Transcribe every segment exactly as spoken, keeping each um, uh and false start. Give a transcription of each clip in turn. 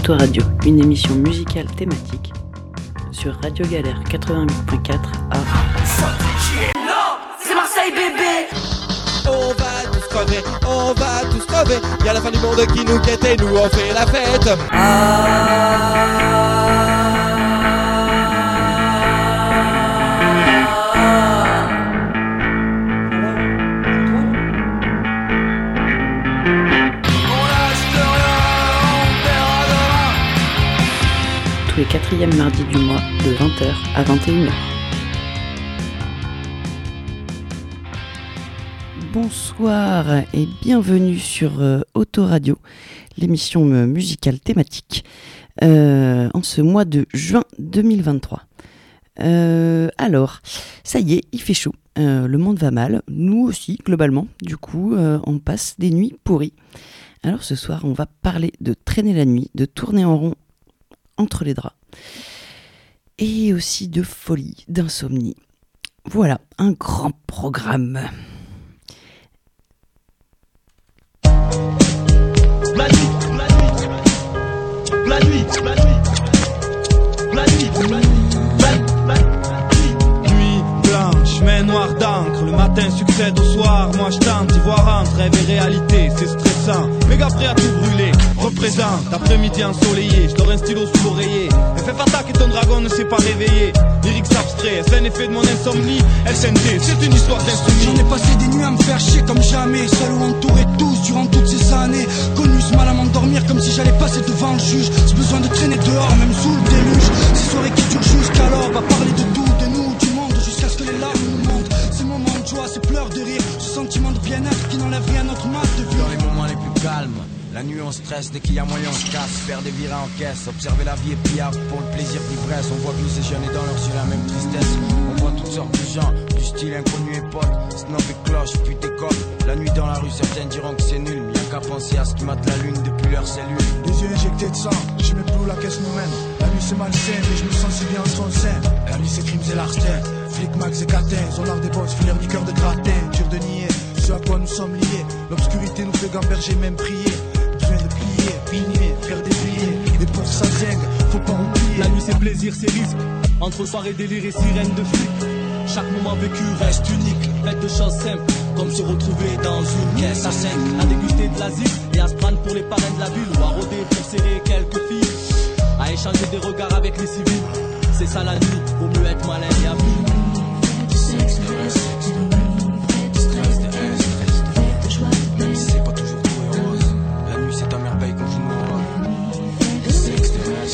Autoradio, une émission musicale thématique sur Radio Galère quatre-vingt-huit point quatre à... Non, c'est Marseille bébé. On va tous crever, on va tous crever. Y'a la fin du monde qui nous guette et nous on fait la fête. Ah. Tous les quatrièmes mardis du mois de vingt heures à vingt et une heures. Bonsoir et bienvenue sur euh, Autoradio, l'émission euh, musicale thématique, euh, en ce mois de juin deux mille vingt-trois. Euh, alors, ça y est, il fait chaud, euh, le monde va mal, nous aussi globalement, du coup euh, on passe des nuits pourries. Alors ce soir on va parler de traîner la nuit, de tourner en rond entre les draps, et aussi de folie, d'insomnie. Voilà, un grand programme. La nuit, la nuit, la nuit, la nuit, la nuit, la nuit, nuit blanche, mais noire d'encre. Le matin succède au soir, moi je tente d'y voir entre rêve et réalité, c'est stressant. Méga prêt à tout brûler, représente d'après-midi ensoleillé, je dors un stylo sous l'oreiller. Elle fait fata que ton dragon ne s'est pas réveillé. Lyrics abstraits, c'est un effet de mon insomnie. S N T, c'est une histoire d'insomnie. J'en ai passé des nuits à me faire chier comme jamais, seul ou entouré de tous durant toutes ces années. Connu ce mal à m'endormir comme si j'allais passer devant le juge. Ce besoin de traîner dehors, même sous le déluge. Ces soirées qui durent jusqu'alors, va parler de tout, de nous, du monde, jusqu'à ce que les larmes nous montent. Ces moments de joie, ces pleurs de rire, ce sentiment de bien-être qui n'enlève rien à notre mat de vie. Dans les moments les plus calmes, la nuit on stresse, dès qu'il y a moyen on se casse. Faire des virées en caisse, observer la vie est pliable pour le plaisir d'ivresse. On voit que nous ces jeunes et dans leurs yeux la même tristesse. On voit toutes sortes de gens, du style inconnu et pote, snob et cloche, puis des copes. La nuit dans la rue, certains diront que c'est nul, mais y'a qu'à penser à ce qui mate la lune depuis leurs cellules. Les yeux injectés de sang, je mets plus où la caisse nous mène. La nuit c'est malsain, mais je me sens si bien en son sein. La nuit c'est crimes et l'artin, flic, max et catin. Ont l'art des boss, filaire du cœur de gratin. Dur de nier, ce à quoi nous sommes liés. L'obscurité nous fait gamberger, même prier. Besoin de plier, pigner, faire des billets. Et pour ça zingue, faut pas oublier. La nuit c'est plaisir, c'est risque. Entre soirée délire et sirène de flic. Chaque moment vécu reste unique. Fait de choses simples, comme se retrouver dans une caisse à cinq. À déguster de l'asile et à se prendre pour les parrains de la ville. Ou à rôder pour serrer quelques filles. À échanger des regards avec les civils. C'est ça la nuit, vaut mieux être malin et à vue. C'est pas toujours tout et rose. La nuit c'est ta merveille quand je nous rôle. Sexe de haine,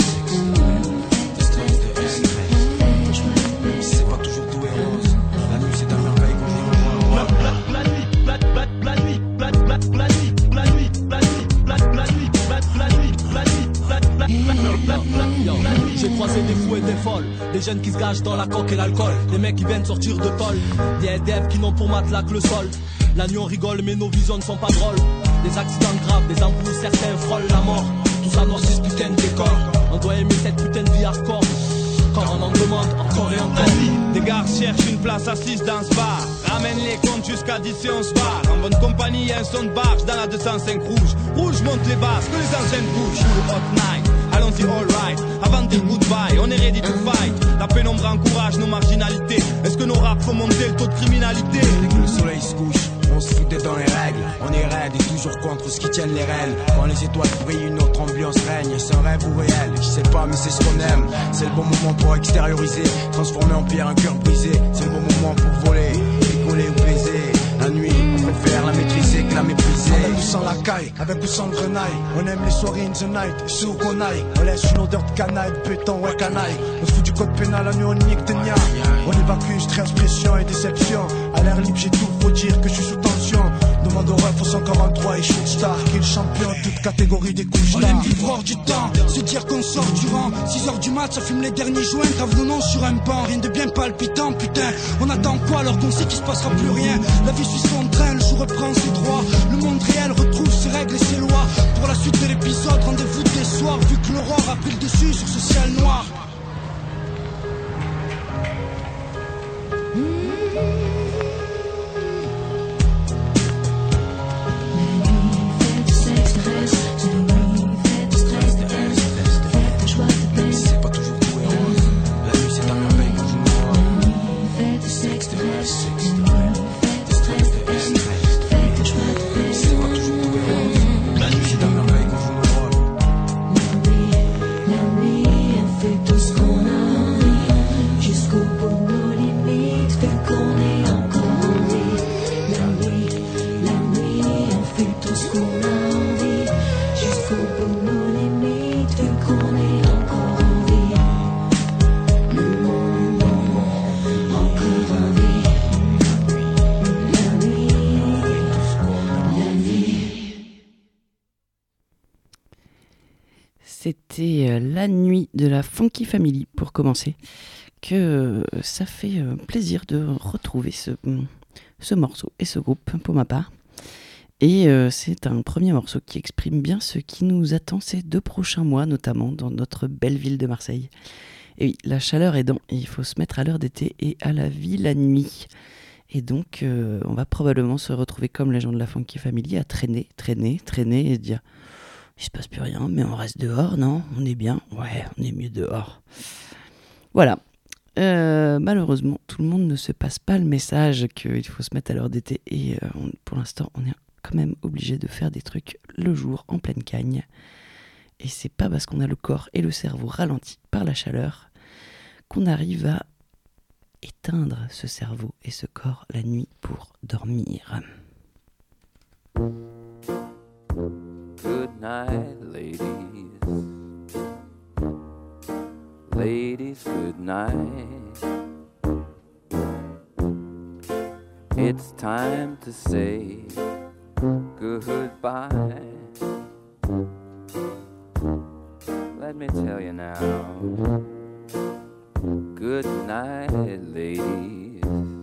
c'est pas toujours tout et rose. La nuit c'est ta merveille quand je nous rôle. La nuit, la nuit, la nuit, la nuit, la nuit, la nuit, la nuit, la nuit, la nuit, la nuit. J'ai croisé des fous et des folles, des jeunes qui se gâchent dans la coque et l'alcool, des mecs qui viennent sortir de tôle, des N D F qui n'ont pour matelas que le sol. La nuit on rigole mais nos visions ne sont pas drôles. Des accidents graves, des embrouilles, certains frôlent la mort. Tout ça noircit ce putain de décor. On doit aimer cette putain de vie hardcore. Quand on en demande encore et encore. Des gars cherchent une place assise dans ce bar. Ramène les comptes jusqu'à dix et on se barre. En bonne compagnie y'a un son de barge dans la deux cent cinq rouge. Rouge monte les basses, que les anciennes bougent. Hot night, allons-y alright. Avant de dire goodbye, on est ready to fight. La pénombre encourage nos marginalités. Est-ce que nos raps font monter le taux de criminalité? Dès que le soleil se couche, on se fout dans les règles. On est raide et toujours contre ce qui tienne les rênes. Quand les étoiles brillent, une autre ambiance règne. C'est un rêve ou réel, je sais pas mais c'est ce qu'on aime. C'est le bon moment pour extérioriser, transformer en pierre un cœur brisé. C'est le bon moment pour voler, rigoler ou baiser. La nuit, on préfère la maîtriser que la mépriser. Avec ou sans la caille, avec ou sans grenaille. On aime les soirées in the night, c'est où qu'on aille. On laisse une odeur de canaille, de béton, ouais canaille. On se fout du code pénal, la nuit on nique de nia. On évacue stress, pression et déception. À l'air libre j'ai tout, faut dire que je suis sous tension. Demande au ref au cent quarante-trois et shoot star. Qui est le champion, toute catégorie des couches. On aime vivre hors du temps, se dire qu'on sort du rang. six heures du mat, ça fume les derniers joints. Grave nos noms sur un banc, rien de bien palpitant, putain. On attend quoi alors qu'on sait qu'il se passera plus rien? La vie suit son train, le jour reprend ses droits. Le monde réel retrouve ses règles et ses lois. Pour la suite de l'épisode, rendez-vous dès soir. Vu que l'aurore a pris le dessus sur ce ciel noir. c'était euh, La Nuit de la Funky Family pour commencer. Que euh, ça fait euh, plaisir de retrouver ce, ce morceau et ce groupe pour ma part. Et euh, c'est un premier morceau qui exprime bien ce qui nous attend ces deux prochains mois, notamment dans notre belle ville de Marseille. Et oui, la chaleur aidant, il faut se mettre à l'heure d'été et à la vie la nuit. Et donc, euh, on va probablement se retrouver comme les gens de la Funky Family à traîner, traîner, traîner et se dire il se passe plus rien, mais on reste dehors, non ? On est bien ? Ouais, on est mieux dehors. Voilà. Euh, malheureusement, tout le monde ne se passe pas le message qu'il faut se mettre à l'heure d'été. Et euh, on, pour l'instant, on est quand même obligé de faire des trucs le jour, en pleine cagne. Et c'est pas parce qu'on a le corps et le cerveau ralentis par la chaleur qu'on arrive à éteindre ce cerveau et ce corps la nuit pour dormir. Good night, ladies. Ladies, good night. It's time to say goodbye. Let me tell you now. Good night, ladies.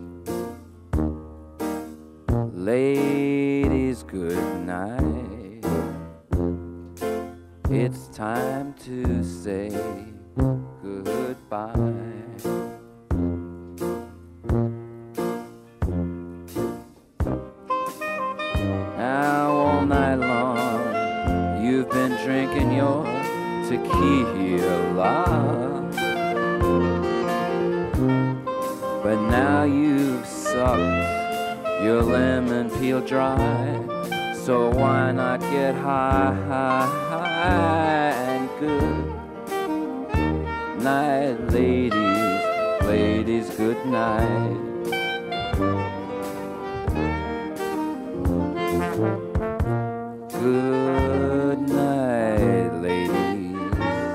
Ladies, good night. It's time to say goodbye. Now all night long you've been drinking your tequila, but now you've sucked your lemon peel dry. So why not get high, high, high and good night, ladies, ladies, good night. Good night, ladies.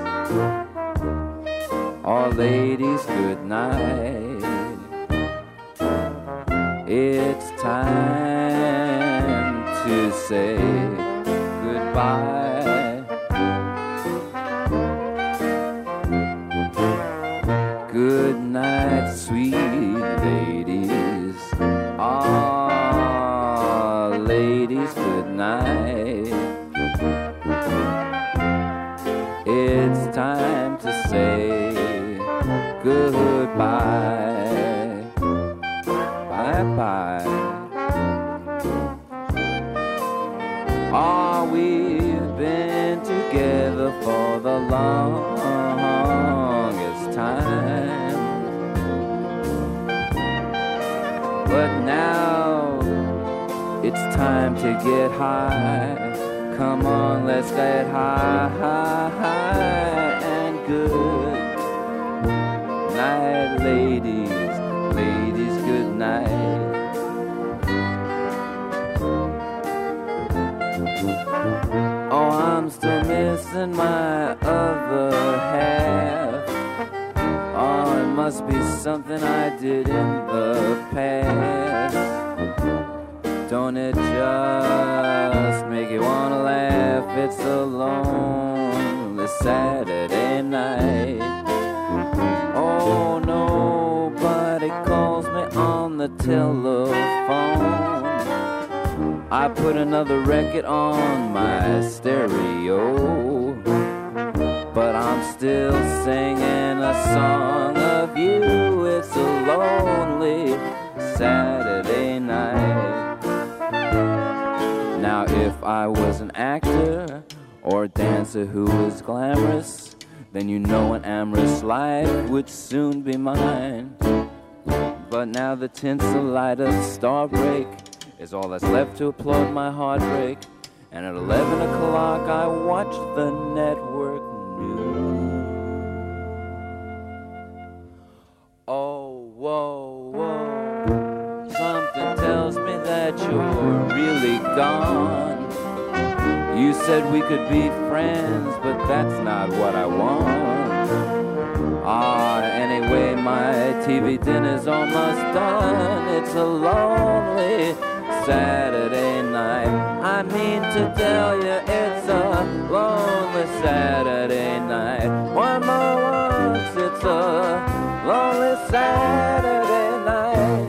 All ladies, good night. It's time to say goodbye. Good night, sweet ladies. Ah, ladies, good night. It's time to say goodbye. Bye-bye. Ah, we've been together for the longest time, but now it's time to get high. Come on, let's get high, high, high and good night, ladies, ladies, good night. Oh, I'm still missing my other half. Oh, it must be something I did in the past. Don't it just make you wanna laugh? It's a lonely Saturday night. Oh, nobody calls me on the telephone. I put another record on my stereo, but I'm still singing a song of you. It's a lonely Saturday night. Now if I was an actor or a dancer who was glamorous, then you know an amorous life would soon be mine. But now the tinsel light of Starbreak is all that's left to applaud my heartbreak. And at eleven o'clock I watch the network news. Oh, whoa, whoa, something tells me that you're really gone. You said we could be friends, but that's not what I want. Ah, anyway, my T V dinner's almost done. It's a lonely Saturday night. I mean to tell you it's a lonely Saturday night. One more once, it's a lonely Saturday night.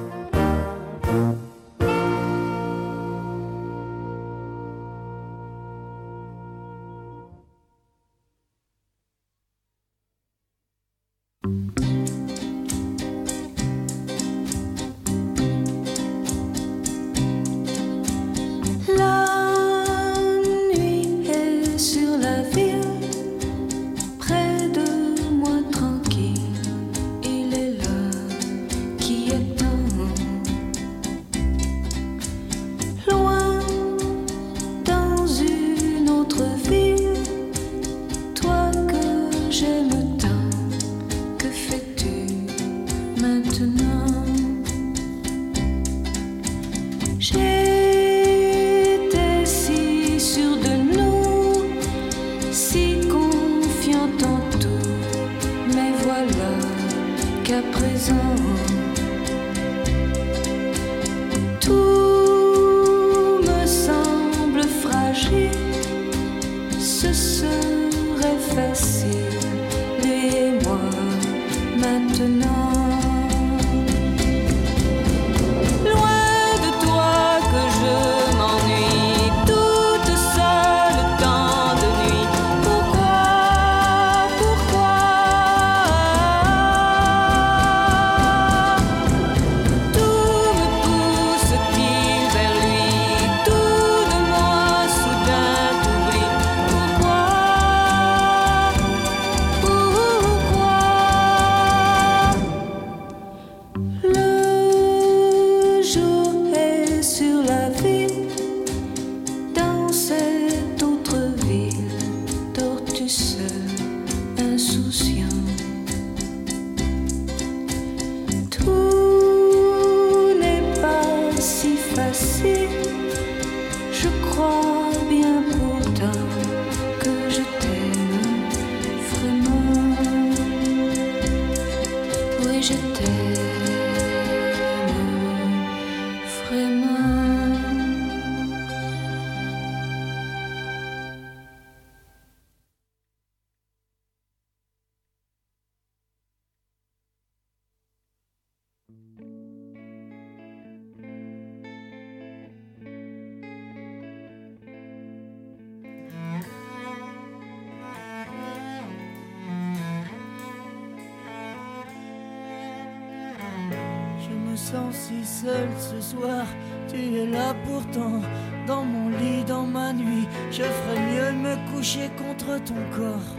Si seul ce soir, tu es là pourtant, dans mon lit, dans ma nuit, je ferais mieux de me coucher contre ton corps,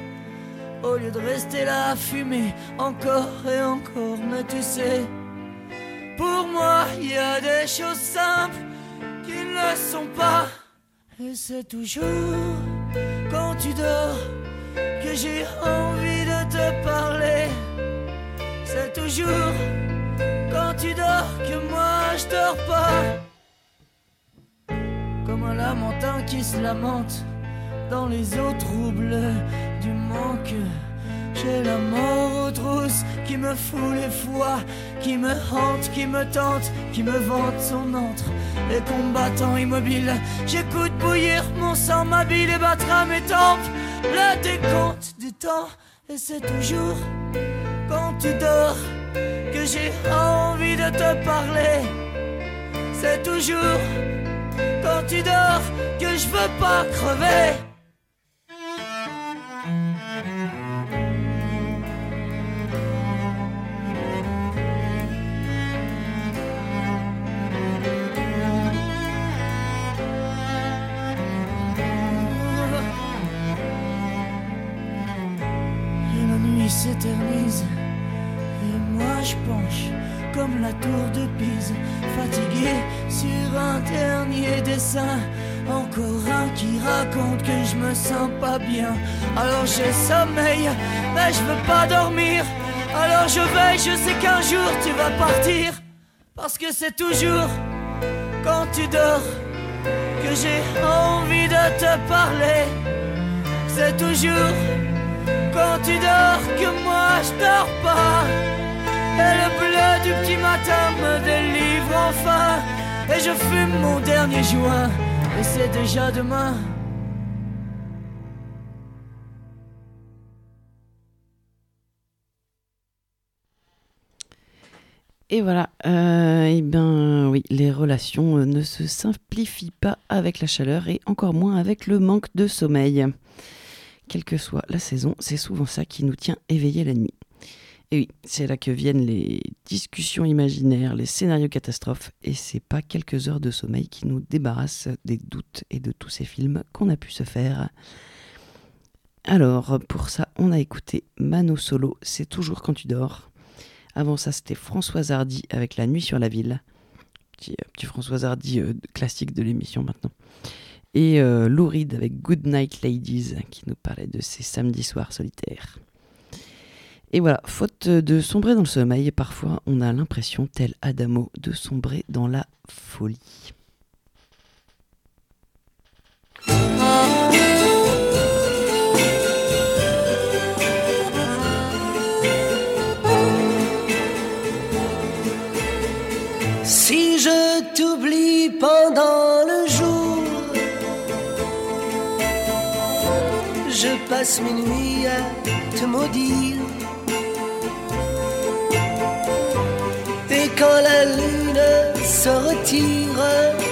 au lieu de rester là à fumer, encore et encore. Mais tu sais, pour moi, il y a des choses simples qui ne le sont pas, et c'est toujours quand tu dors que j'ai envie de te parler. C'est toujours quand tu dors que moi je dors pas. Comme un lamentin qui se lamente dans les eaux troubles du manque. J'ai la mort aux trousses qui me fout les foies, qui me hante, qui me tente, qui me vante son antre. Et combattant immobile, j'écoute bouillir mon sang, ma bile et battre à mes tempes le décompte du temps. Et c'est toujours quand tu dors que j'ai envie de te parler. C'est toujours quand tu dors que je veux pas crever. Et la nuit s'éternise. Moi je penche comme la tour de Pise, fatigué sur un dernier dessin. Encore un qui raconte que je me sens pas bien. Alors j'ai sommeil, mais je veux pas dormir. Alors je veille, je sais qu'un jour tu vas partir. Parce que c'est toujours quand tu dors que j'ai envie de te parler. C'est toujours quand tu dors que moi je dors pas. Et le bleu du petit matin me délivre enfin. Et je je fume mon dernier joint et c'est déjà demain. Et voilà, euh, et ben oui, les relations euh, ne se simplifient pas avec la chaleur et encore moins avec le manque de sommeil. Quelle que soit la saison, c'est souvent ça qui nous tient éveillés la nuit. Et oui, c'est là que viennent les discussions imaginaires, les scénarios catastrophes, et c'est pas quelques heures de sommeil qui nous débarrassent des doutes et de tous ces films qu'on a pu se faire. Alors, pour ça, on a écouté Mano Solo, C'est toujours quand tu dors. Avant ça, c'était Françoise Hardy avec La nuit sur la ville. Petit, euh, petit Françoise Hardy euh, classique de l'émission maintenant. Et euh, Lou Reed avec Good Night Ladies qui nous parlait de ses samedis soirs solitaires. Et voilà, faute de sombrer dans le sommeil, parfois on a l'impression, tel Adamo, de sombrer dans la folie. Si je t'oublie pendant le jour, je passe mes nuits à te maudire. Et quand la lune se retire,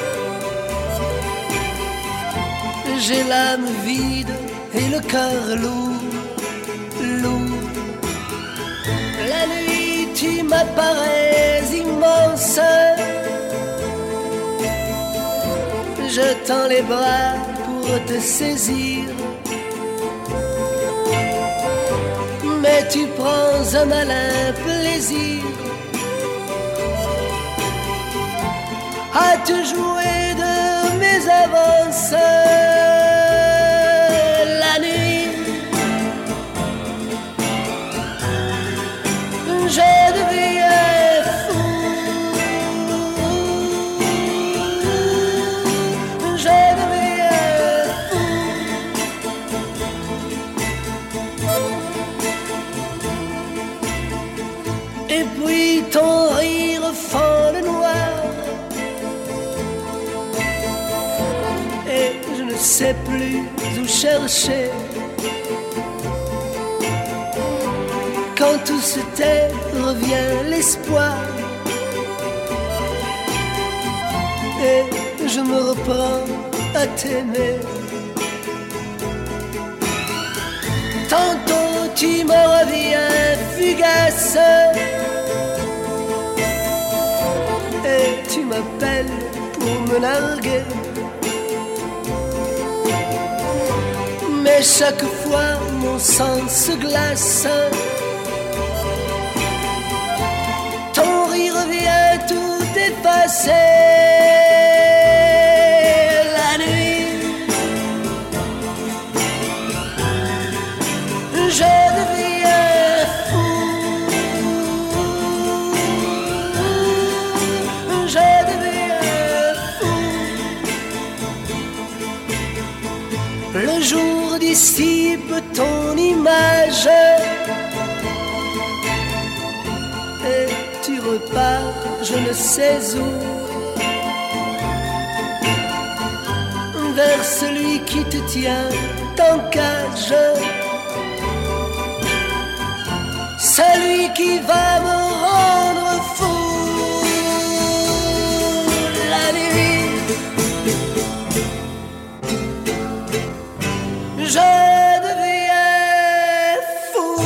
j'ai l'âme vide et le cœur lourd, lourd. La nuit tu m'apparais immense, je tends les bras pour te saisir, mais tu prends un malin plaisir à te jouer de mes avances. La nuit, je deviens fou, je deviens fou. Et puis ton rire fend le noir, je ne sais plus où chercher. Quand tout se tait, revient l'espoir, et je me reprends à t'aimer. Tantôt tu me reviens fugace, et tu m'appelles pour me narguer. Mais chaque fois mon sang se glace, ton rire vient tout effacer. La nuit, je deviens fou, je deviens fou. Le jour dissipe ton image et tu repars je ne sais où, vers celui qui te tient en cage, celui qui va me rendre fou. La nuit, je deviens fou,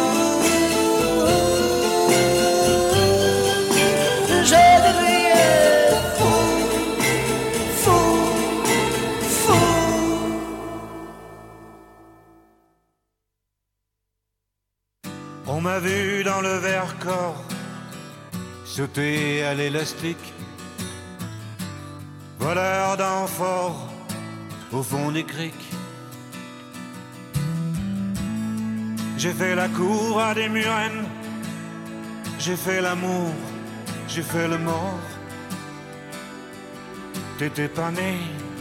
je deviens fou, fou, fou. On m'a vu dans le Vercors sauter à l'élastique, voleur d'amphores au fond des criques. J'ai fait la cour à des murennes, j'ai fait l'amour, j'ai fait le mort. T'étais pas né.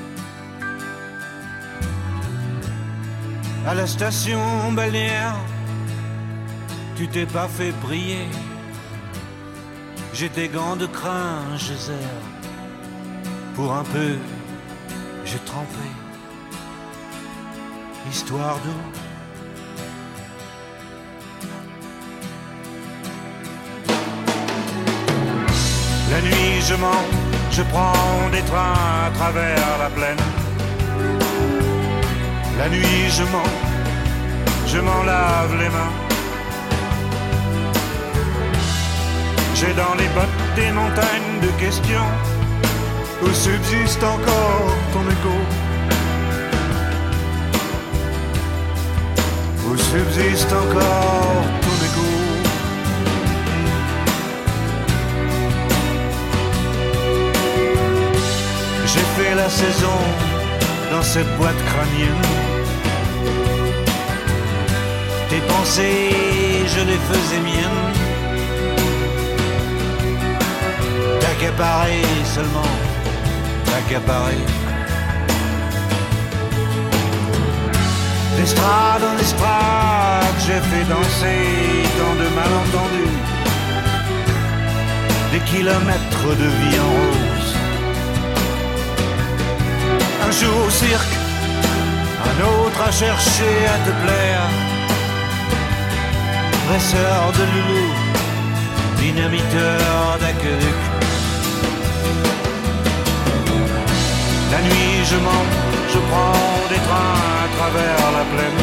À la station balnéaire, tu t'es pas fait briller. J'ai des gants de crin, Geyser, Pour un peu, j'ai trempé, histoire d'eau. La nuit je mens, je prends des trains à travers la plaine. La nuit je mens, je m'en lave les mains. J'ai dans les bottes des montagnes de questions où subsiste encore ton écho. Où subsiste encore ton écho. J'ai fait la saison dans cette boîte crânienne. Tes pensées, je les faisais miennes. T'accaparer seulement, t'accaparer. D'estrade en estrade, j'ai fait danser tant de malentendus. Des kilomètres de vie en rose. Un jour au cirque, un autre à chercher à te plaire. Dresseur de loulou, dynamiteur d'aqueduc. La nuit je mens, je prends des trains à travers la plaine.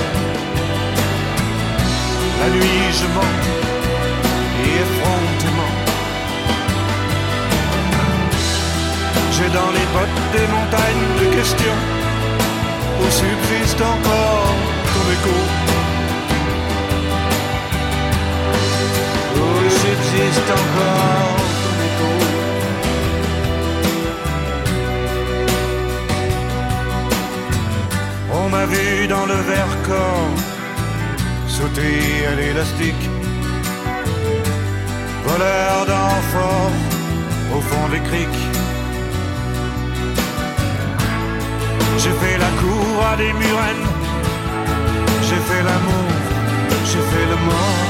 La nuit je mens, et effrontément. J'ai dans les bottes des montagnes de questions où subsiste encore ton écho. Où subsiste encore ton écho. On m'a vu dans le Vercors sauter à l'élastique. Voleur d'amphores au fond des criques. J'ai fait la cour à des murennes. J'ai fait l'amour, j'ai fait le mort.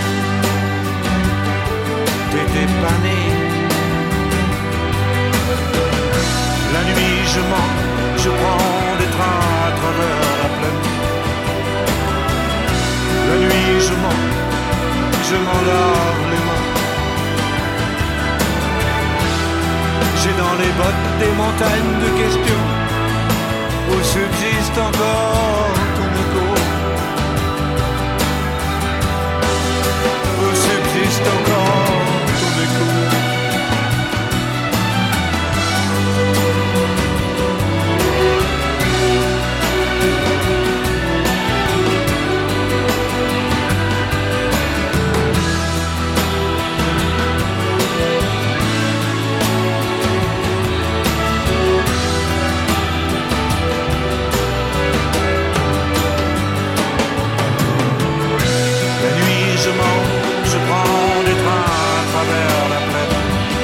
T'étais pas né. La nuit je mens, je prends des trains à travers la plaine. La nuit je mens, je m'en lave les mains. J'ai dans les bottes des montagnes de questions où subsiste encore ton écho. Où subsiste encore ton écho. Je prends des trains à travers la plaine.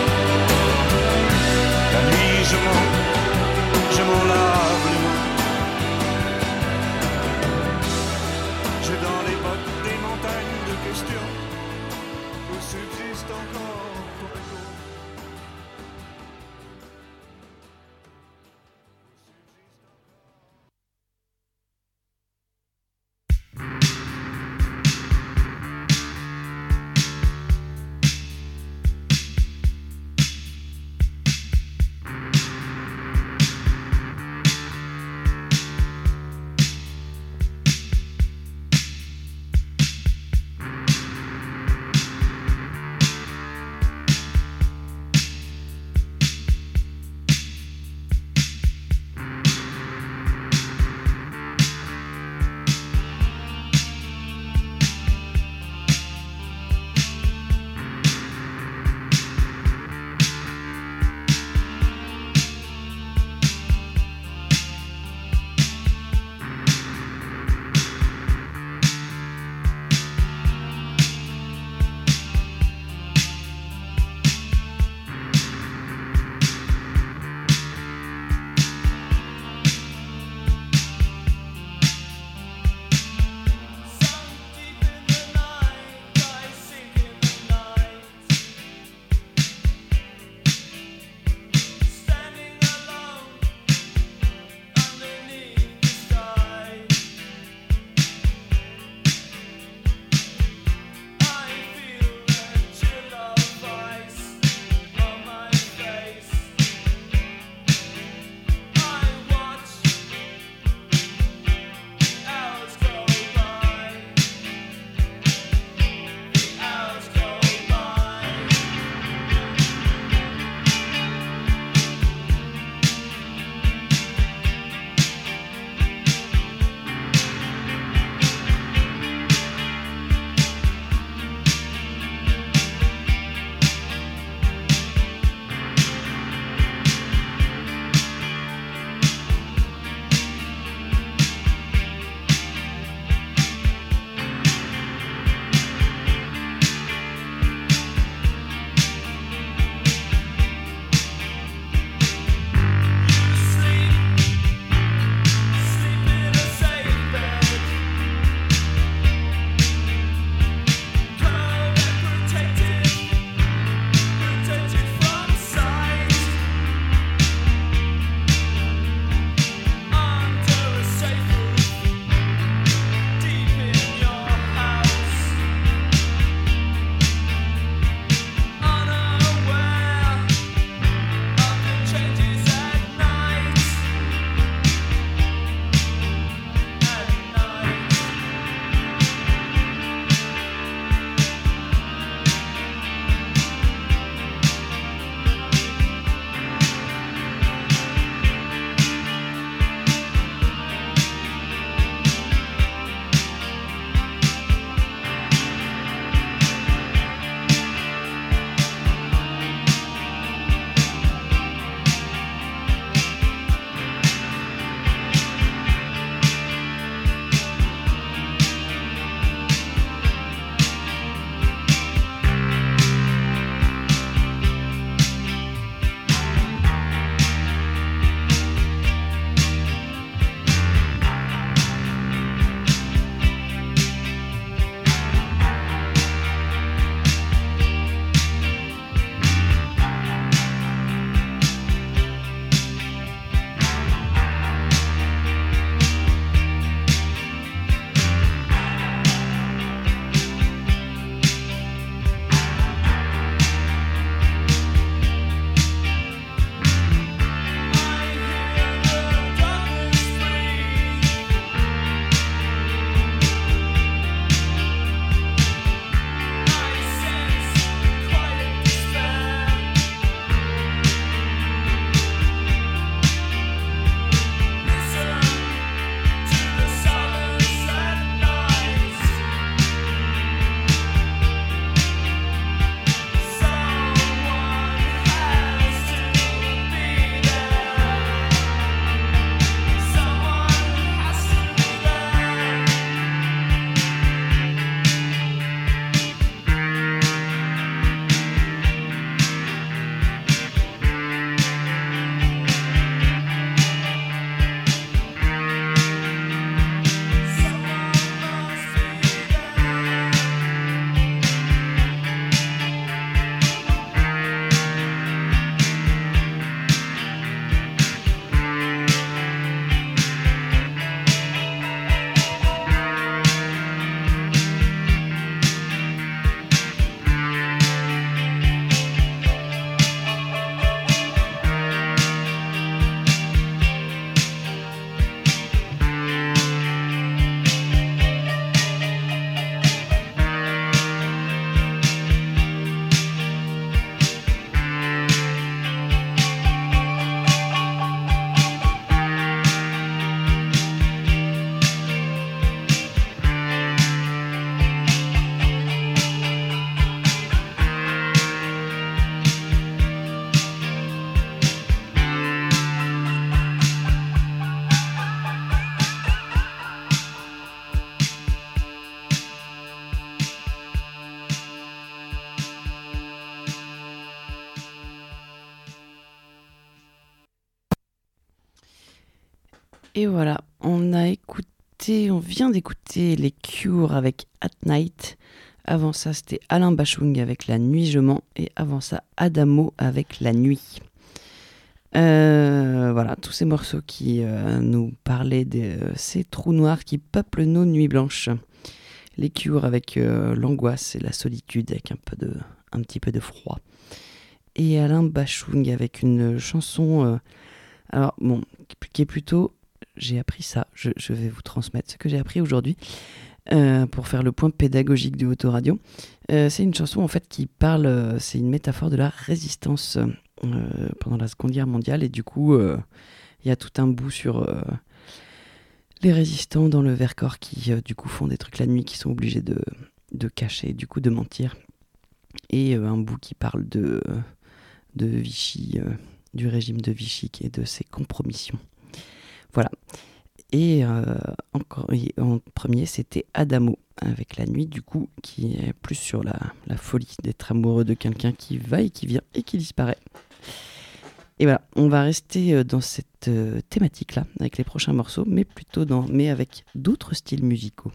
La nuit je mens, je m'en lave les mains. J'ai dans les bottes des montagnes de questions où subsiste encore ton écho. Et voilà, on a écouté, on vient d'écouter les Cure avec At Night. Avant ça, c'était Alain Bachung avec La Nuit Je mens. Et avant ça, Adamo avec La Nuit. Euh, voilà, tous ces morceaux qui euh, nous parlaient de euh, ces trous noirs qui peuplent nos nuits blanches. Les Cure avec euh, l'angoisse et la solitude, avec un, peu de, un petit peu de froid. Et Alain Bachung avec une chanson, euh, alors bon, qui est plutôt, j'ai appris ça, je, je vais vous transmettre ce que j'ai appris aujourd'hui euh, pour faire le point pédagogique de Autoradio. Euh, c'est une chanson en fait qui parle, euh, c'est une métaphore de la résistance euh, pendant la Seconde Guerre mondiale, et du coup il euh, y a tout un bout sur euh, les résistants dans le Vercors qui euh, du coup font des trucs la nuit, qui sont obligés de, de cacher, du coup de mentir, et euh, un bout qui parle de... Euh, de Vichy, euh, du régime de Vichy et de ses compromissions. Voilà. Et euh, encore, en premier, c'était Adamo avec La Nuit, du coup, qui est plus sur la, la folie d'être amoureux de quelqu'un qui va et qui vient et qui disparaît. Et voilà, on va rester dans cette euh, thématique-là avec les prochains morceaux, mais plutôt dans, mais avec d'autres styles musicaux.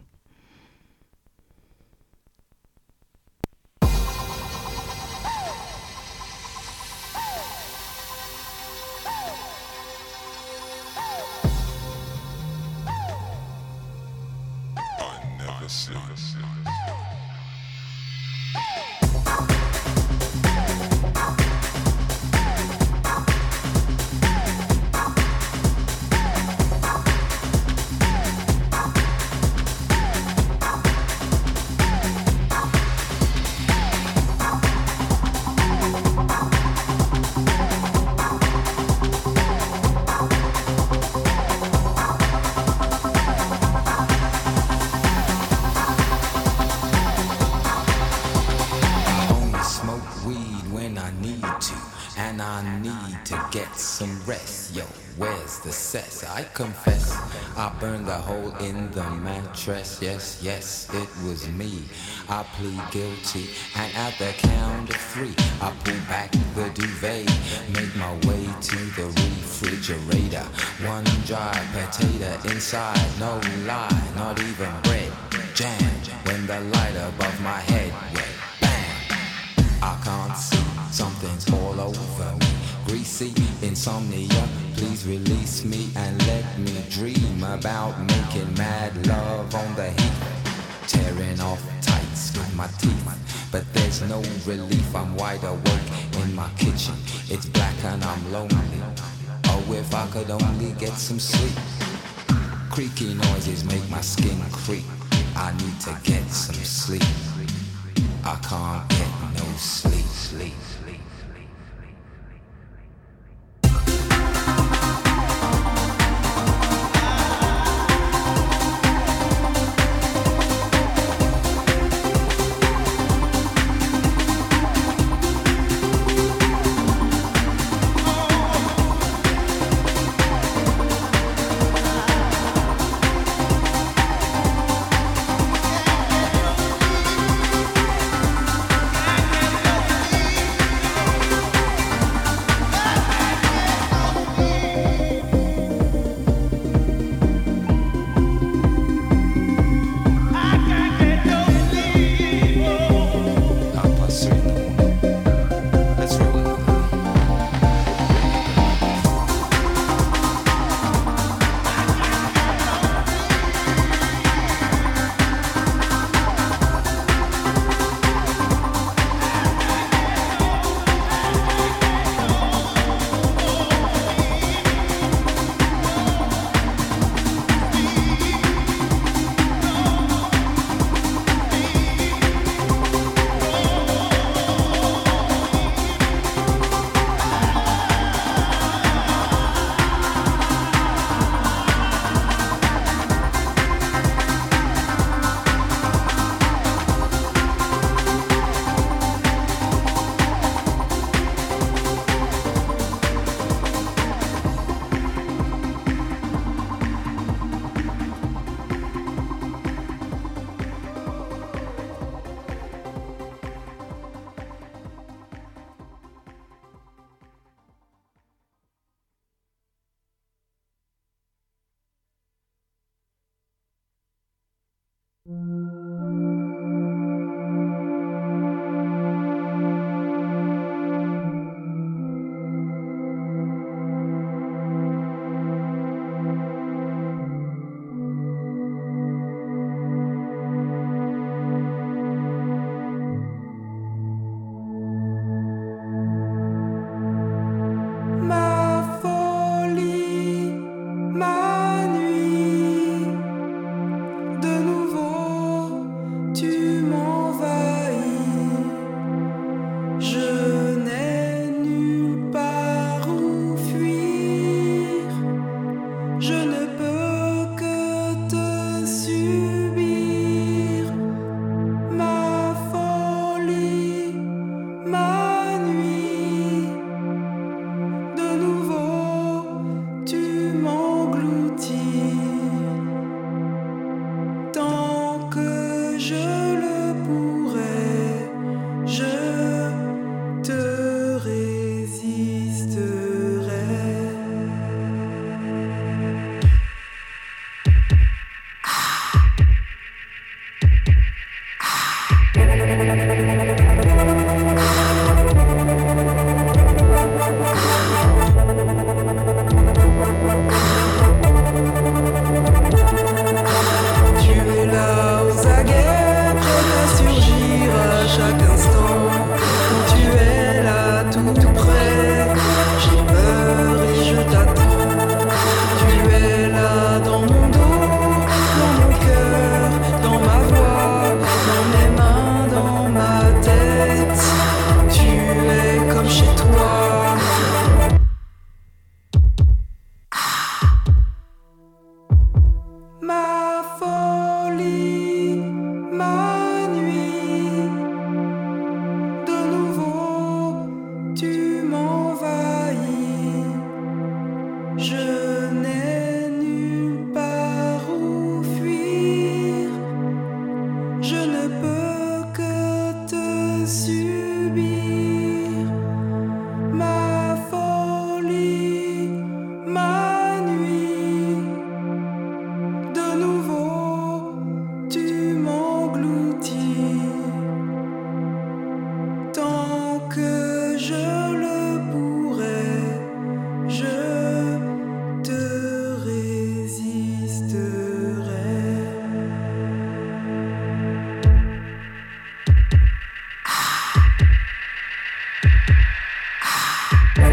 I confess, I burned a hole in the mattress. Yes, yes, it was me. I plead guilty, and at the count of three, I pull back the duvet, make my way to the refrigerator. One dry potato inside, no lie, not even bread. Jam, when the light above my head went bang. I can't see, something's all over me. Greasy insomnia, please release me and let me dream about making mad love on the heat, tearing off tights with my teeth, but there's no relief. I'm wide awake in my kitchen, it's black and I'm lonely. Oh, if I could only get some sleep. Creaky noises make my skin creep. I need to get some sleep. I can't get no sleep, sleep, sleep.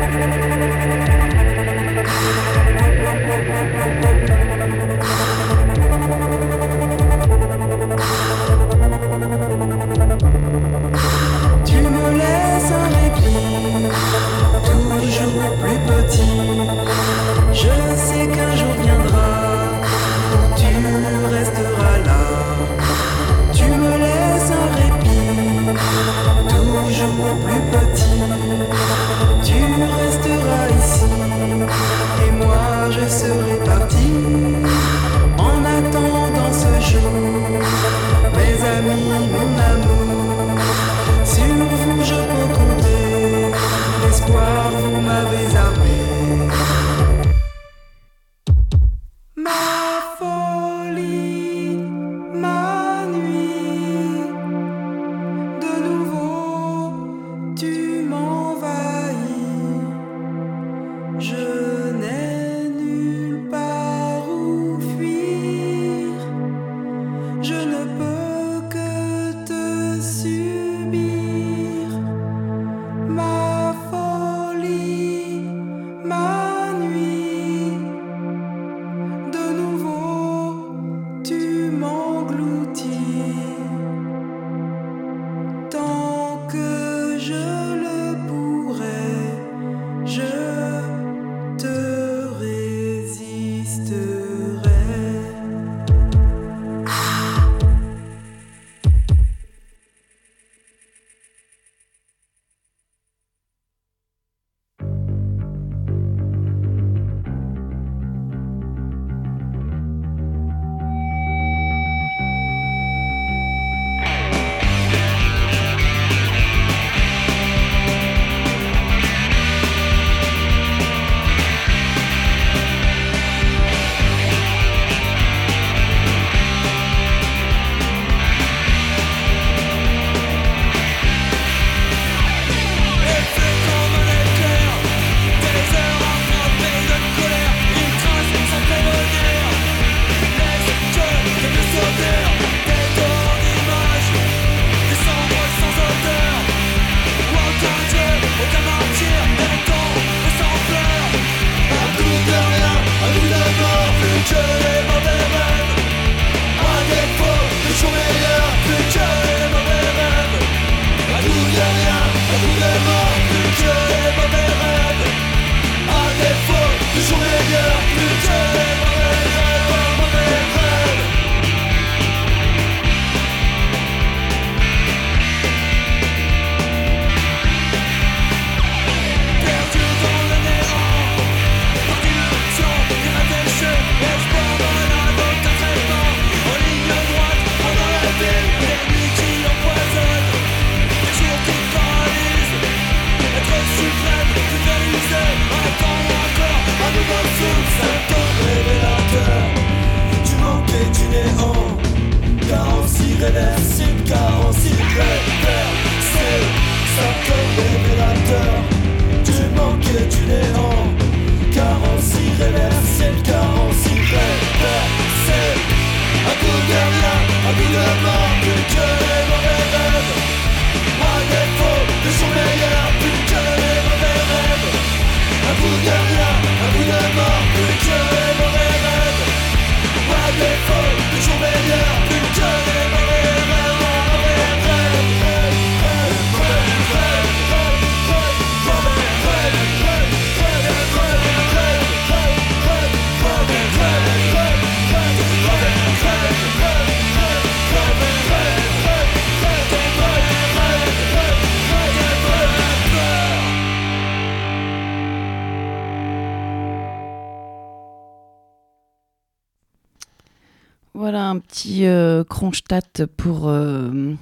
Voilà un petit euh, Kronstadt pour, euh,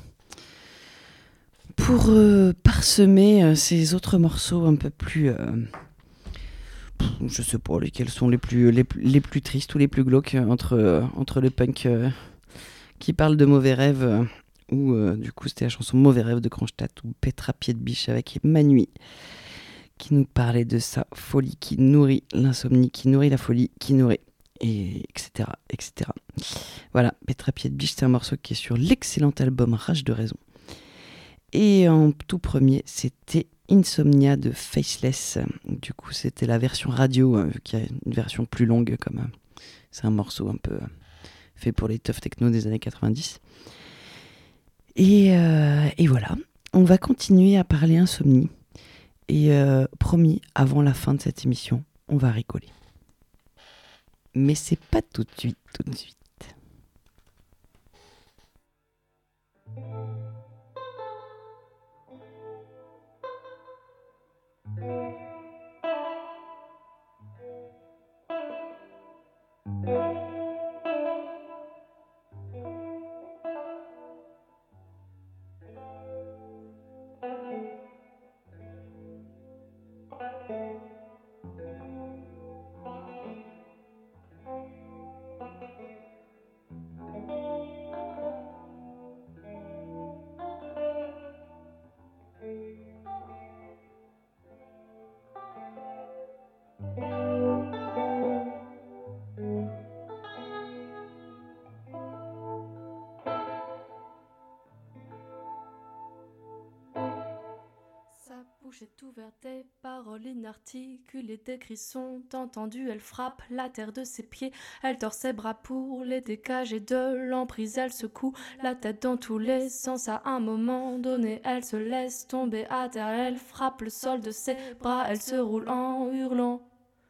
pour euh, parsemer euh, ces autres morceaux un peu plus... Euh, je sais pas lesquels sont les plus, les, les plus tristes ou les plus glauques entre, euh, entre le punk euh, qui parle de mauvais rêves euh, ou euh, du coup c'était la chanson Mauvais rêve de Kronstadt ou Petra Pied de Biche avec Manui qui nous parlait de sa folie qui nourrit l'insomnie, qui nourrit la folie, qui nourrit et etc etc. Voilà, Petra Pied de Biche, c'est un morceau qui est sur l'excellent album Rage de raison. Et en tout premier, c'était Insomnia de Faceless. Du coup, c'était la version radio, euh, qui a une version plus longue, comme euh, c'est un morceau un peu euh, fait pour les tough techno des années quatre-vingt-dix. Et, euh, et voilà, on va continuer à parler insomnie. Et euh, promis, avant la fin de cette émission, on va rigoler. Mais c'est pas tout de suite, tout de suite. Est ouverte, des paroles inarticulées, des cris sont entendus. Elle frappe la terre de ses pieds, elle tord ses bras pour les dégager de l'emprise. Elle secoue la tête dans tous les sens. À un moment donné, elle se laisse tomber à terre. Elle frappe le sol de ses bras, elle se roule en hurlant.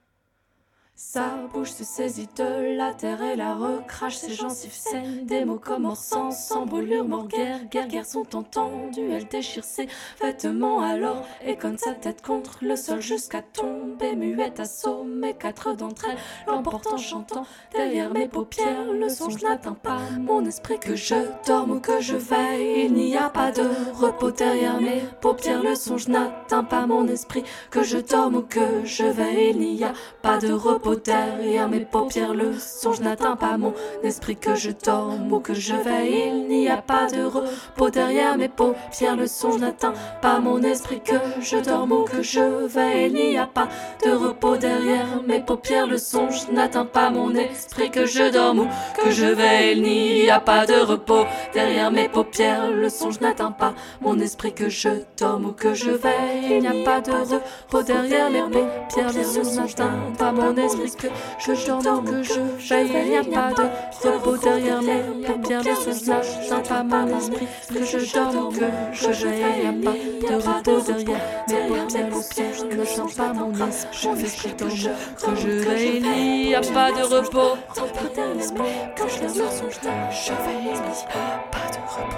Sa bouche se saisit de la terre et la recrache. Ses gencives saignent, des mots comme hors sens, sans brûlure, mort, guerre, guerre, guerre sont entendus. Elle déchire ses vêtements alors et conne sa tête contre le sol jusqu'à tomber muette, assommée. Quatre d'entre elles l'emportent en chantant derrière mes paupières. Le songe n'atteint pas mon esprit, que je dorme ou que je veille. Il n'y a pas de repos derrière mes paupières. Le songe n'atteint pas mon esprit, que je dorme ou que je veille. Il n'y a pas de repos derrière mes paupières. Le songe n'atteint pas mon esprit, que je dorme ou que je veille. Il n'y a pas de repos derrière mes paupières. Le songe n'atteint pas mon esprit, que je dorme ou que je veille. Il n'y a pas de repos derrière mes paupières. Le songe n'atteint pas mon esprit, que je dorme ou que je veille. Il n'y a pas de repos derrière mes paupières. Le songe n'atteint pas mon esprit, que je dorme ou que je veille. Il n'y a pas de repos derrière mes paupières. Le songe n'atteint pas mon esprit, que je dorme, que je veille. Il n'y a pas de repos derrière mes paupières. Le songe n'atteint pas mon esprit, que je dorme, que je veille. Il n'y a pas de repos derrière mes paupières. Le songe n'atteint pas mon esprit, que je dorme, que je veille. Il n'y a pas de repos derrière mes paupières. Que je dorme, que je veille. Il n'y a pas de repos.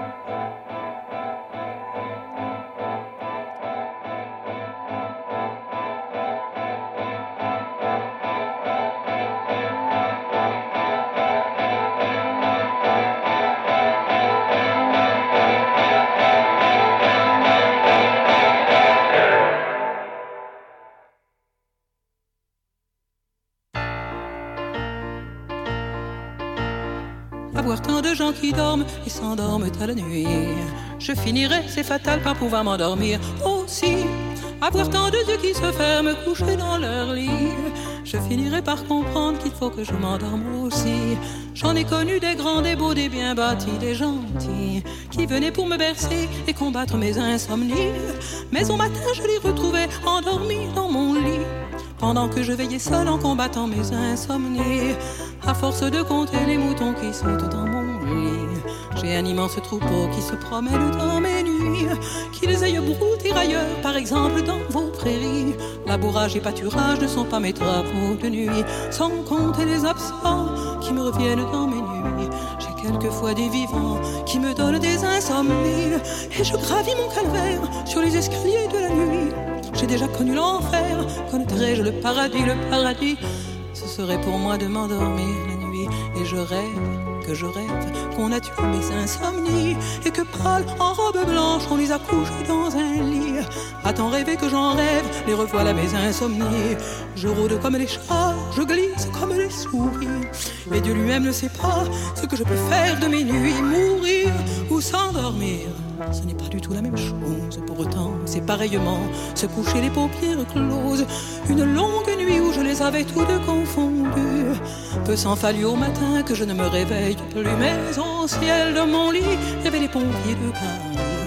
Avoir tant de gens qui dorment et s'endorment à la nuit, je finirai, c'est fatal, par pouvoir m'endormir aussi. Avoir tant de yeux qui se ferment couchés dans leur lit, je finirai par comprendre qu'il faut que je m'endorme aussi. J'en ai connu des grands, des beaux, des bien bâtis, des gentils, qui venaient pour me bercer et combattre mes insomnies. Mais au matin je les retrouvais endormis dans mon lit, pendant que je veillais seul en combattant mes insomnies. À force de compter les moutons qui sautent dans mon lit, j'ai un immense troupeau qui se promène dans mes nuits. Qu'ils aillent brouter ailleurs, par exemple dans vos prairies, labourage et pâturage ne sont pas mes travaux de nuit. Sans compter les absents qui me reviennent dans mes nuits, j'ai quelquefois des vivants qui me donnent des insomnies. Et je gravis mon calvaire sur les escaliers de la nuit. J'ai déjà connu l'enfer, connaîtrai-je le paradis, le paradis? Ce serait pour moi de m'endormir la nuit. Et je rêve, que je rêve, qu'on a tué mes insomnies, et que pâles en robe blanche on les a couchés dans un lit. A-t-on rêvé que j'en rêve, les revoilà mes insomnies. Je rôde comme les chats, je glisse comme les souris, mais Dieu lui-même ne sait pas ce que je peux faire de mes nuits. Mourir ou s'endormir, ce n'est pas du tout la même chose. Pourtant, c'est pareillement se coucher les paupières closes. Une longue nuit où je les avais toutes confondues. Peu s'en fallut au matin que je ne me réveille plus. Mais au ciel de mon lit, il y avait les pompiers de Paris.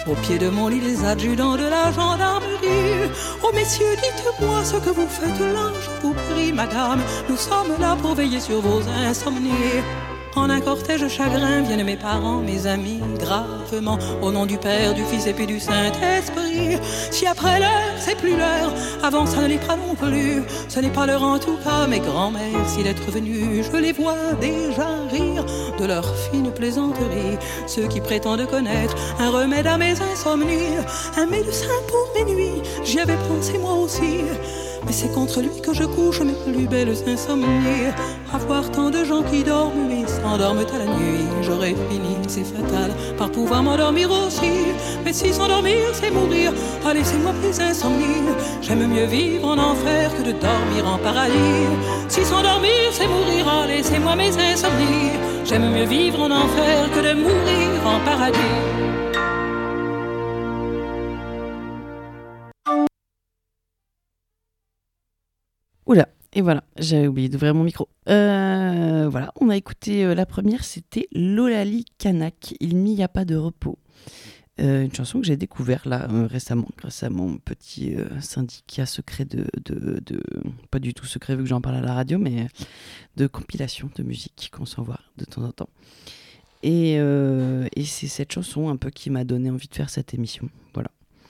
Au pied de mon lit, les adjudants de la gendarmerie. Oh messieurs, dites-moi ce que vous faites là, je vous prie, madame. Nous sommes là pour veiller sur vos insomnies. En un cortège chagrin viennent mes parents, mes amis, gravement, au nom du Père, du Fils et puis du Saint-Esprit. Si après l'heure, c'est plus l'heure, avant ça ne l'est pas non plus. Ce n'est pas l'heure en tout cas, mes grands-mères, s'il d'être venus, je les vois déjà rire de leur fine plaisanterie. Ceux qui prétendent connaître un remède à mes insomnies, un médecin pour mes nuits, j'y avais pensé moi aussi. Mais c'est contre lui que je couche mes plus belles insomnies. Avoir tant de gens qui dorment et s'endorment à la nuit, j'aurais fini, c'est fatal, par pouvoir m'endormir aussi. Mais si s'endormir c'est mourir, ah laissez-moi mes insomnies. J'aime mieux vivre en enfer que de dormir en paradis. Si s'endormir c'est mourir, ah laissez-moi mes insomnies. J'aime mieux vivre en enfer que de mourir en paradis. Oula, et voilà, j'avais oublié d'ouvrir mon micro. Euh, voilà, on a écouté euh, la première, c'était Lolali Kanak, Il n'y a pas de repos. Euh, une chanson que j'ai découverte là euh, récemment, grâce à mon petit euh, syndicat secret de, de, de... Pas du tout secret vu que j'en parle à la radio, mais de compilation de musique qu'on s'envoie de temps en temps. Et, euh, et c'est cette chanson un peu qui m'a donné envie de faire cette émission, voilà.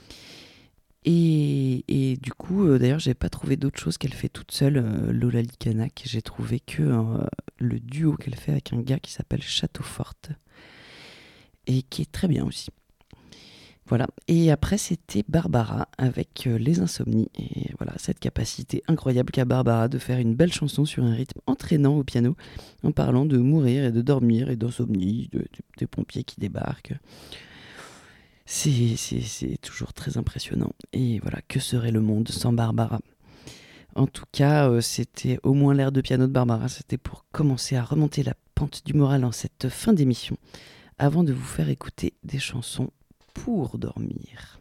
Et, et du coup, euh, d'ailleurs, j'ai pas trouvé d'autre chose qu'elle fait toute seule, euh, Lolali Kanak. J'ai trouvé que euh, le duo qu'elle fait avec un gars qui s'appelle Château Forte et qui est très bien aussi. Voilà. Et après, c'était Barbara avec euh, Les Insomnies. Et voilà, cette capacité incroyable qu'a Barbara de faire une belle chanson sur un rythme entraînant au piano, en parlant de mourir et de dormir et d'insomnie, de, de, des pompiers qui débarquent. C'est, c'est, c'est toujours très impressionnant. Et voilà, que serait le monde sans Barbara ? En tout cas, euh, c'était au moins l'air de piano de Barbara. C'était pour commencer à remonter la pente du moral en cette fin d'émission, avant de vous faire écouter des chansons pour dormir.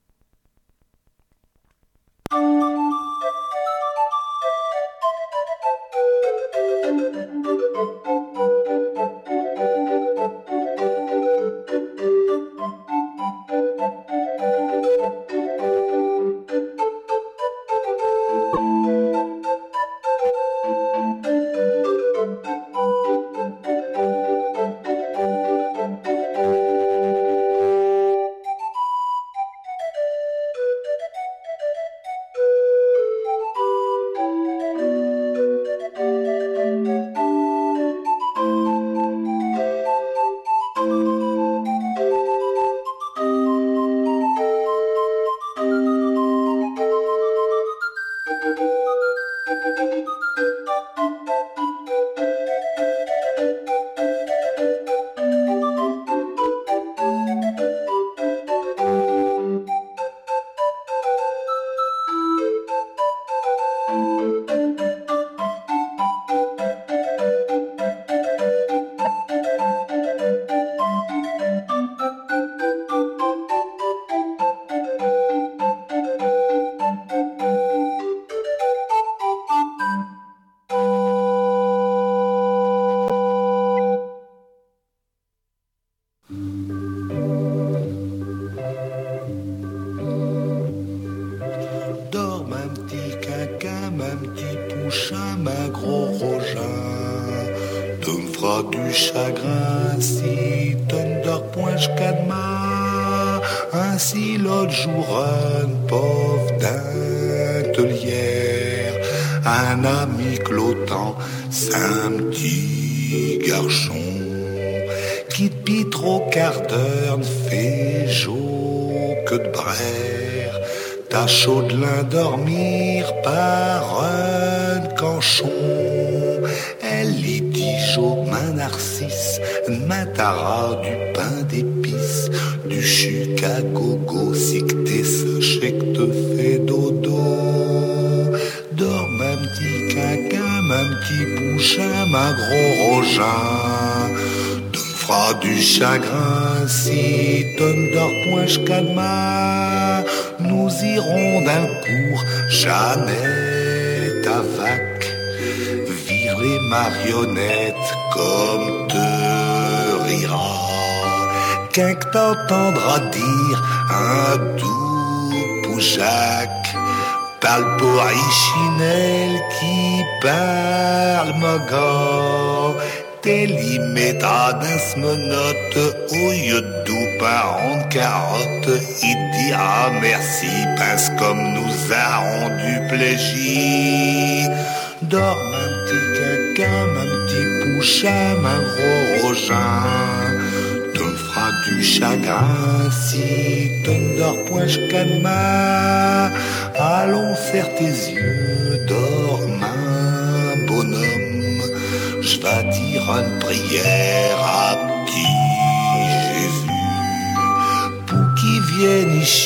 Chaud de l'endormir par un canchon. Elle lit Dijon, main narcisse, main tara, du pain d'épices, du chuc à gogo, si que t'es sèche et que te fait dodo. Dors ma petit quinquin, ma petit pouchin, ma gros rogin. Te fera du chagrin si te ne dors point jusqu'à demain. Nous irons d'un pour jamais ta vaque, vivre les marionnettes comme te rira. quelqu'un que t'entendras dire un doux Poujac. Parle pour Ichinel qui parle Mogan. Télimétra d'un monote au lieu de doux parent de carotte. Il dira merci parce comme nous a rendu plaisir. Dorme un petit cacam, un petit poucham, un gros rogin. Te fera du chagrin si te ne dors point jusqu'à demain. Allons faire tes yeux, dorme un bonhomme. Je vais dire une prière à petit Jésus pour qu'il vienne ici,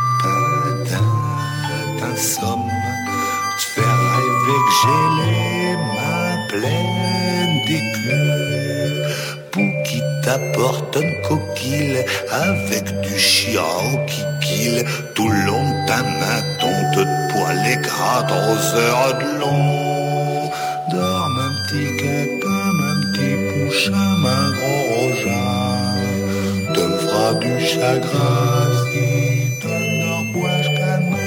d'un, d'un somme. Te faire rêver que j'ai les mains pleines d'écus pour qu'il t'apporte une coquille avec du chien qui kille tout le long de ta main, tonte de poil et gras trois heures de long. Dorme un petit cacam, un petit poucham, un gros rogin. Te me fera du chagrin si te ne dors point jusqu'à demain.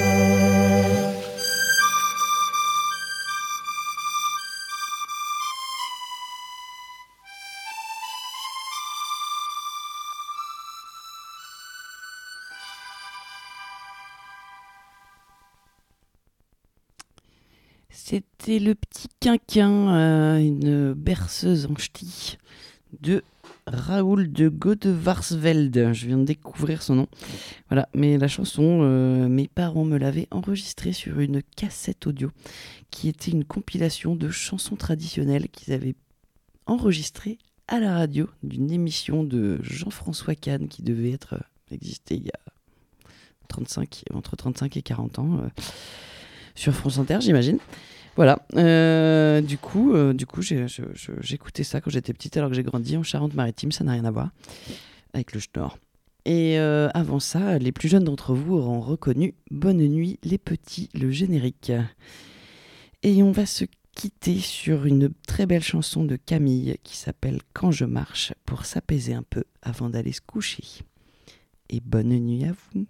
C'était le petit quinquin, euh, une berceuse en ch'ti de Raoul de Godevarsveld. Je viens de découvrir son nom. Voilà, mais la chanson, euh, mes parents me l'avaient enregistrée sur une cassette audio qui était une compilation de chansons traditionnelles qu'ils avaient enregistrées à la radio d'une émission de Jean-François Kahn qui devait être euh, exister il y a trente-cinq, entre trente-cinq et quarante ans euh, sur France Inter, j'imagine. Voilà, euh, du coup, euh, du coup j'ai, je, je, j'écoutais ça quand j'étais petite, alors que j'ai grandi en Charente-Maritime, ça n'a rien à voir avec le Schnorr. Et euh, avant ça, les plus jeunes d'entre vous auront reconnu Bonne nuit les petits, le générique. Et on va se quitter sur une très belle chanson de Camille qui s'appelle Quand je marche, pour s'apaiser un peu avant d'aller se coucher. Et bonne nuit à vous.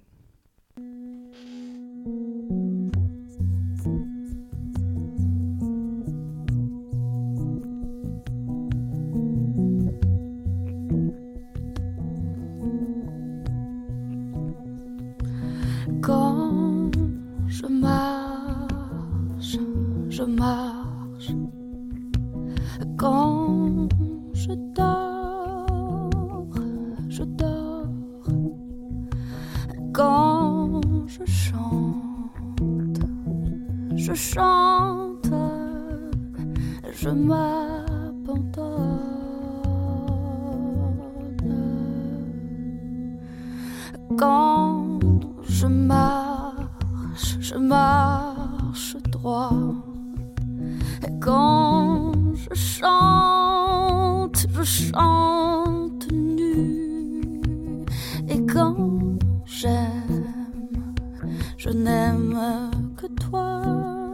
Quand je marche, je marche. Quand je dors, je dors. Quand je chante, je chante. Je m'abandonne. Quand je marche, je marche droit. Quand je chante, je chante nu. Et quand j'aime, je n'aime que toi.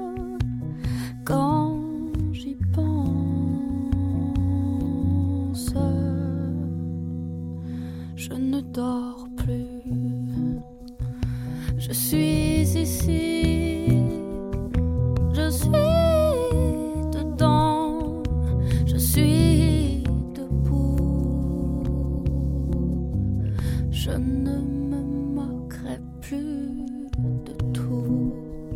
Quand j'y pense, je ne dors plus. Je suis ici, je suis dedans, je suis debout. Je ne me moquerai plus de tout.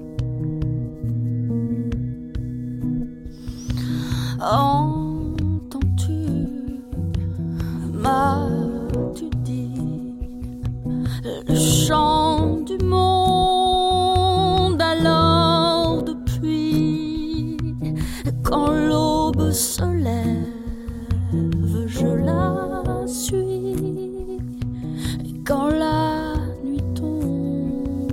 Entends-tu, m'as-tu dit le chant du monde? Alors depuis, quand l'aube se lève, je la suis. Et quand la nuit tombe,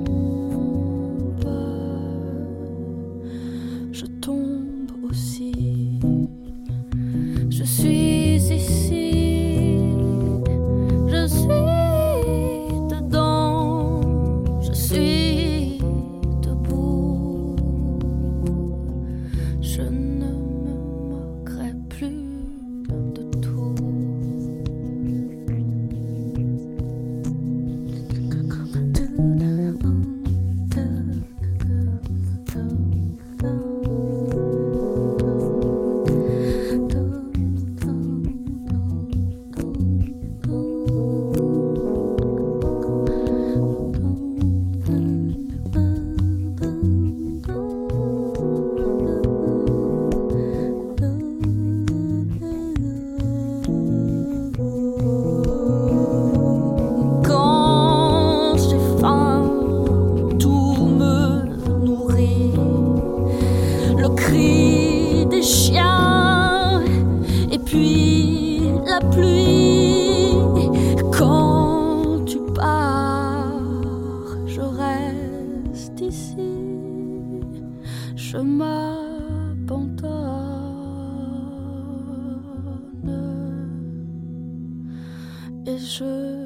je tombe aussi. Je suis ici, je suis dedans, je suis debout. Je ne me moque et je